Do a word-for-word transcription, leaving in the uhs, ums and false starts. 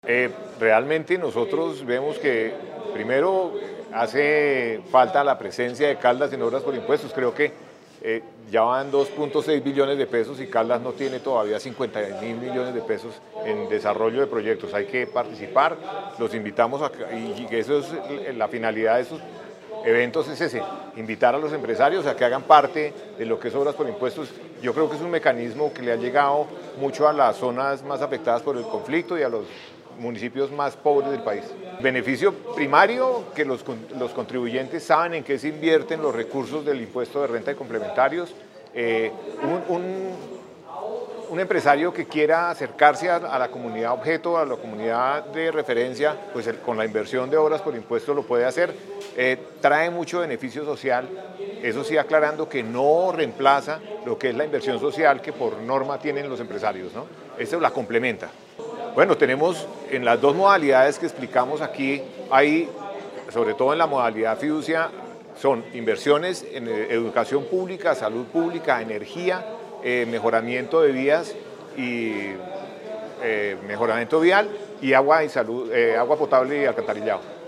Eh, realmente nosotros vemos que primero hace falta la presencia de Caldas en obras por impuestos. Creo que eh, ya van dos punto seis billones de pesos y Caldas no tiene todavía cincuenta mil millones de pesos en desarrollo de proyectos. Hay que participar, los invitamos a, y eso es la finalidad de esos eventos, es ese, invitar a los empresarios a que hagan parte de lo que es obras por impuestos. Yo creo que es un mecanismo que le ha llegado mucho a las zonas más afectadas por el conflicto y a los municipios más pobres del país. Beneficio primario, que los, los contribuyentes saben en qué se invierten los recursos del impuesto de renta y complementarios. Eh, un, un, un empresario que quiera acercarse a, a la comunidad objeto, a la comunidad de referencia, pues el, con la inversión de obras por impuestos lo puede hacer. Eh, trae mucho beneficio social, eso sí aclarando que no reemplaza lo que es la inversión social que por norma tienen los empresarios, ¿no? Eso la complementa. Bueno, tenemos en las dos modalidades que explicamos aquí, hay, sobre todo en la modalidad fiducia, son inversiones en educación pública, salud pública, energía, eh, mejoramiento de vías y eh, mejoramiento vial y agua, y salud, eh, agua potable y alcantarillado.